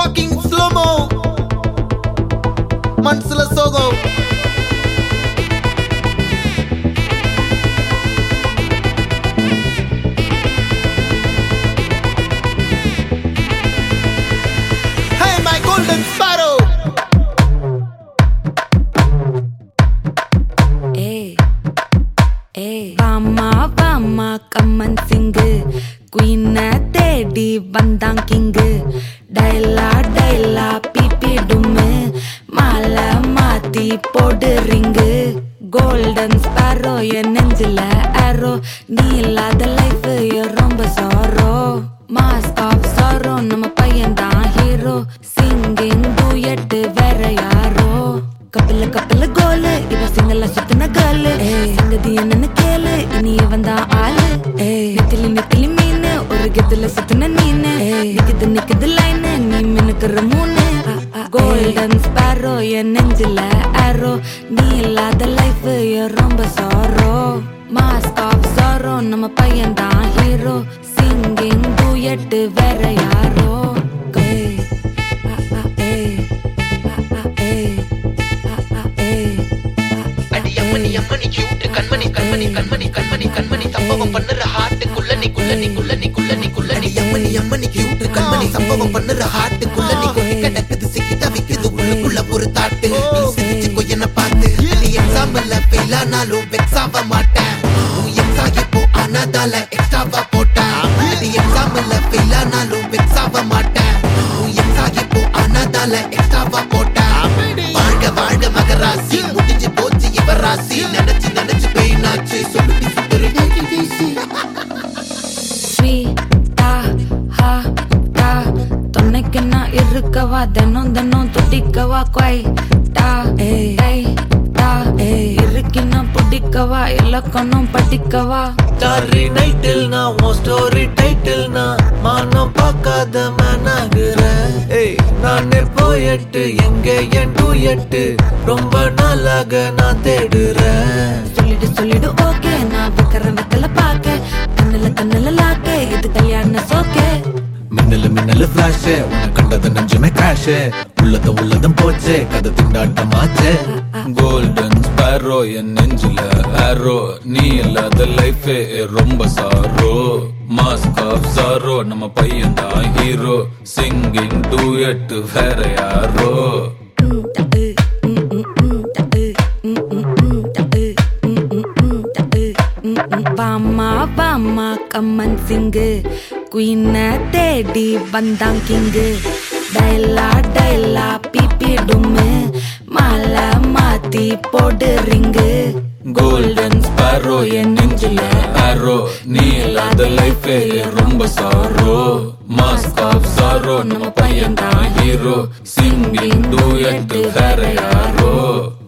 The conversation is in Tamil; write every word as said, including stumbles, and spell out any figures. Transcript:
fucking slow-mo Mansala Sogo Hey my golden sparrow Hey Hey Vama Vama Kaman Singh Queen Teddy Bandang King Daila Daila Pipi Dumme Mala Mati Pod Ring Golden Sparrow Ye Nenjila Arrow Neela the life Ye Romba Sorrow Mask of Sorrow Nama Payan da hero Singing duet Vera Yaro Kapila Kapila Gole Iva Singala Sutana Gale Singadi Enna Kele Ini Vanda Aale Nitili Nitili Meene Oru Gedula Sutana Neene Nikida Nikida Line Nee Minakara Moone Golden Sparrow Ye Nenjila Arrow Neela the life Ye Romba Sorrow Mask of Sorrow Nama Payan da hero Singing duet Vera Yaro Hey Yamani yamani cute kanmani kanmani kanmani kanmani kanmani சம்பவம் பண்ணுற ஹார்ட் குள்ள நீ குள்ள நீ குள்ள நீ குள்ள நீ குள்ள நீ yamani yamani cute kanmani சம்பவம் பண்ணுற ஹார்ட் குள்ள நீ கொட்டி கிடக்குது சிக்கி தவிக்குது உள்ளுக்குள்ள ஒரு தாட்டு நீ சிரிச்சுக்கோ என்ன பார்த்து நீ எக்ஸாம்ல ஃபெயில் ஆனாலும் வெக்ஸ் ஆக மாட்டேன் உன் எக்ஸா இப்போ ஆனதால எக்ஸ்ட்ராவா போட்டேன் நீ எக்ஸாம்ல ஃபெயில் ஆனாலும் வெக்ஸ் ஆக மாட்டேன் உன் எக்ஸா இப்போ ஆனதால எக்ஸ்ட்ராவா போட்டேன் வாழ்க வாழ்க மகராசி முடிஞ்சு போச்சு இவராசி நினைச்சு நினைச்சு பெயினாச்சு சொல்லுடி சுத்தரு ஸ்வீட்டா ஹா டா தொன்னைக்கு நான் இருக்கவா தினம் தினம் துடிக்கவா குவைட்டா ஏய் டா இருக்கின்னா பிடிக்கவா இலக்கணம் படிக்கவா ஸ்டாரி நைட்டில் நான் உன் ஸ்டோரி டைட்டில் நான் மானம் பார்க்காத மேனாகிறேன் ஏய் நானே போயிட்டு எங்க என் டூயட்டு ரொம்ப நாளாக நான் தேடுறேன் சொல்லிடு சொல்லிடு ஓகே நான் வைக்கிற வெத்தல பாக்க கண்ணுல கண்ணுல லாக்க இது கல்யாண சோக்கே மின்னலு மின்னலு ஃபிளாஷ் உன்னை கண்டது நெஞ்சுமே கிராஷ் உள்ளத உள்ளதும் போச்சே கதை திண்டாட்டமாச்சே கோல்டன் ஸ்பேரோ என் நெஞ்சில ஆரோ நீ இல்லாத லைஃப் ரொம்ப சாரோ மாஸ்க் ஆஃப் சாரோ நம்ம பையன் தான் ஹீரோ சிங்கிங் டூயட் வேற யாரோ Vama Vama Kaman Singh Queen Teddy Bandang King Daila Daila Pipi Dumme Mala Mati Pod Ring Golden Sparrow என் நெஞ்சில arrow நீ இல்லாத லைஃப் ரொம்ப சாரோ மாஸ்க் ஆஃப் சாரோ நம்ம பையன் தான் ஹீரோ சிங்கிங் டூயட் வேற யாரோ